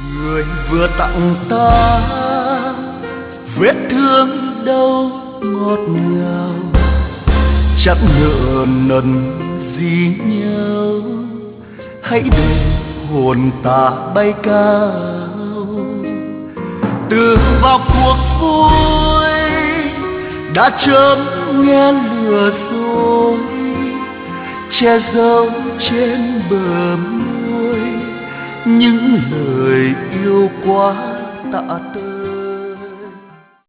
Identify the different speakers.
Speaker 1: người vừa tặng ta vết thương đâu ngọt ngào, chẳng nợ nần gì nhau. Hãy để hồn ta bay cao, từ vào cuộc vui đã chớm nghe lừa dối, che giấu trên bờ môi những lời yêu quá tạ tơi.